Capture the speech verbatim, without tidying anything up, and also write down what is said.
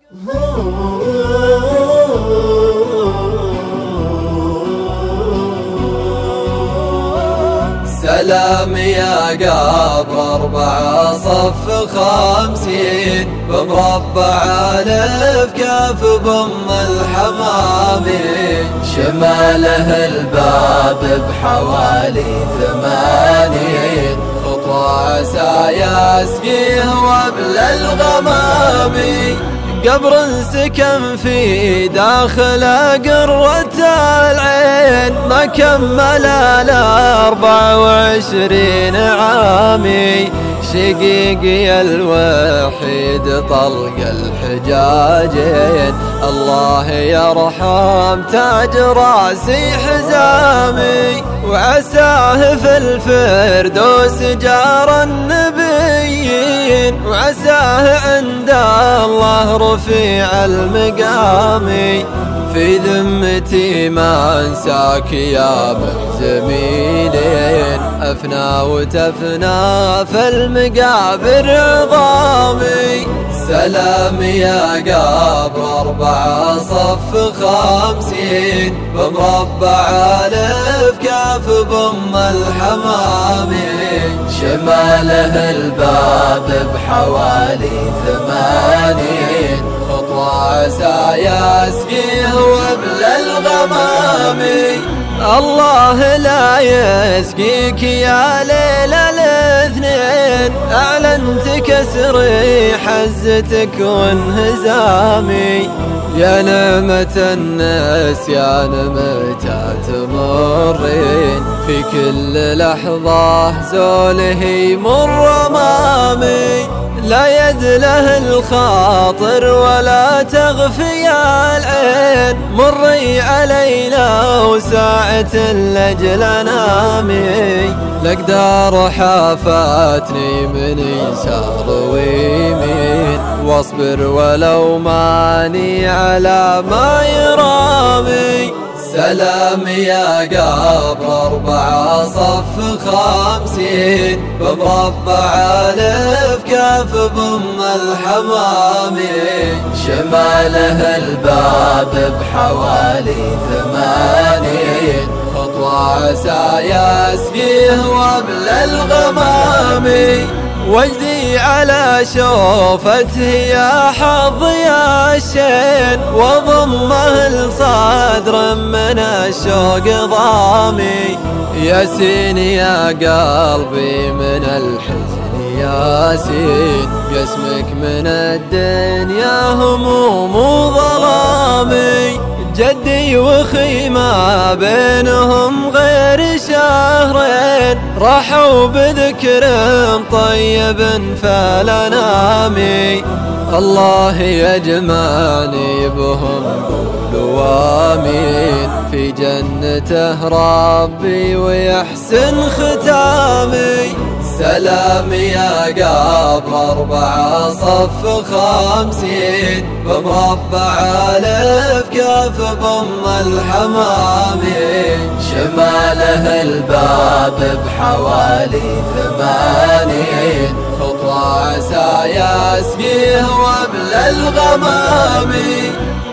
سلام يا قبر أربعة صف خمسين بمربع ألف كاف بم الحمامين، شماله الباب بحوالي ثمانين خطوة عسى يسقيه وابل الغمامي، قبر سكن في داخل قرة العين ما كمل الأربع وعشرين عامي، شقيقي الوحيد طلق الحجاجين الله يرحم تاج راسي حزامي، وعساه في الفردوس جار النبيين، وعساه عند الله رفيع المقام، في ذمتي ما انساك يا زميلين، افنى وتفنى في المقابر عظامي، سلام يا قبر أربعة صف خمسين بمربع ألف كاف بم الحمامين، شماله الباب بحوالي ثمانين خطوة عسى يسقيه وابل الغمامي، الله لا يسقيك يا ليل الاثنين، أعلنت كسري حزتك وانهزامي، يا نعمة النسيان متى تمرين، في كل لحظة زوله يمر أمامي، لا يد له الخاطر ولا تغفي العين، مري علينا وساعة لأجل نامي، الأقدار حافتني من يسار ويمين، واصبر ولو ماني على ما يرامي، سلام يا قبر أربعة صف خمسين بمربع ألف كاف بم الحمامين، شماله الباب بحوالي ثمانين خطوة عسى يسقيه وابل الغمامي، وجدي على شوفته يا حظ يا الشين، وضمه لصدر من الشوق ضامي، ياسين يا قلبي من الحزن ياسين، قسمك من الدنيا هموم وظلامي، جدي وخي ما بينهم غير شهرين، راحوا بذكر طيب فلنامي، الله يجمعني بهم قول وامين، في جنته ربي ويحسن ختامي، سلام يا قبر أربعة صف خمسين بمربع ألف كاف بم الحمامين، شماله الباب بحوالي ثمانين خطوة عسى يسقيه وابل الغمامي.